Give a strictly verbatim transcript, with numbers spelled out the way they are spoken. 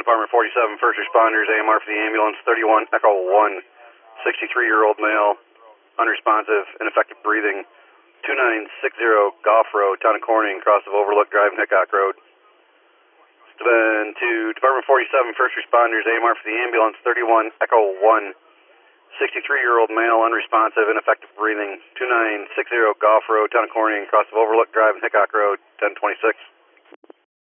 Department forty-seven, first responders, A M R for the ambulance, thirty-one, Echo one, sixty-three-year-old male, unresponsive, ineffective breathing, two nine six zero Goff Road, Town of Corning, cross of Overlook Drive and Hickok Road. Then to Department forty-seven, first responders, A M R for the ambulance, thirty-one, Echo one, sixty-three-year-old male, unresponsive, ineffective breathing, two nine six zero Goff Road, Town of Corning, cross of Overlook Drive and Hickok Road, ten twenty-six.